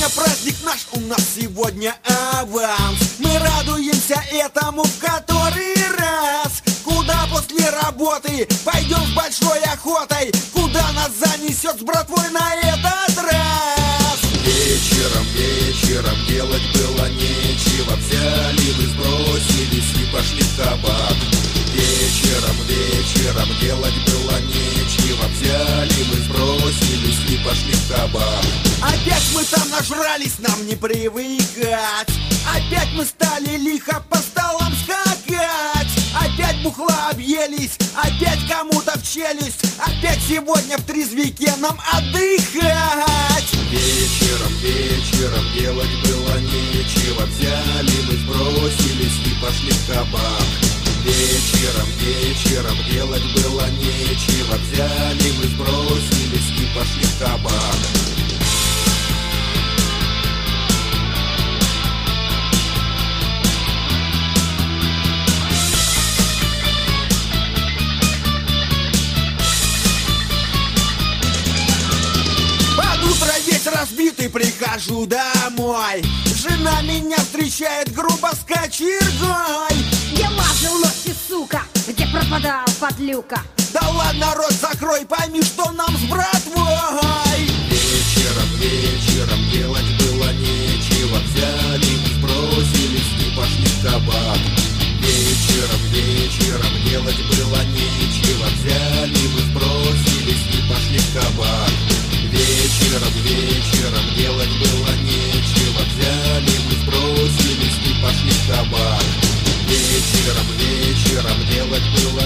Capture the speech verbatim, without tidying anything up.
Сегодня праздник наш, у нас сегодня аванс. Мы радуемся этому в который раз. Куда после работы пойдем с большой охотой? Куда нас занесет с братвой на этот раз? Вечером, вечером делать было нечего. Взяли мы, сбросились и пошли в кабак. Вечером, вечером делать было нечего. Взяли мы, сбросились и пошли в кабак. Опять мы там нажрались, нам не привыкать. Опять мы стали лихо по столам скакать. Опять бухла объелись, опять кому-то в челюсть. Опять сегодня в трезвике нам отдыхать. Вечером, вечером делать было нечего. Взяли мы, сбросились и пошли в кабак. Вечером, вечером делать было нечего. Взяли мы, сбросились и пошли в кабак. Разбитый прихожу домой. Жена меня встречает грубо с кочергой. Где мазал ночи, сука? Где пропадал подлюка? Да ладно, рот закрой, пойми, что нам с братвой. Вечером, вечером делать было нечего. Взяли, сбросились и пошли в кабак. Вечером, вечером делать было нечего. Взяли, мы сбросились и пошли в кабак. Вечером, вечером делать было нечего. Взяли, мы сбросились и пошли в кабак. Вечером, вечером делать было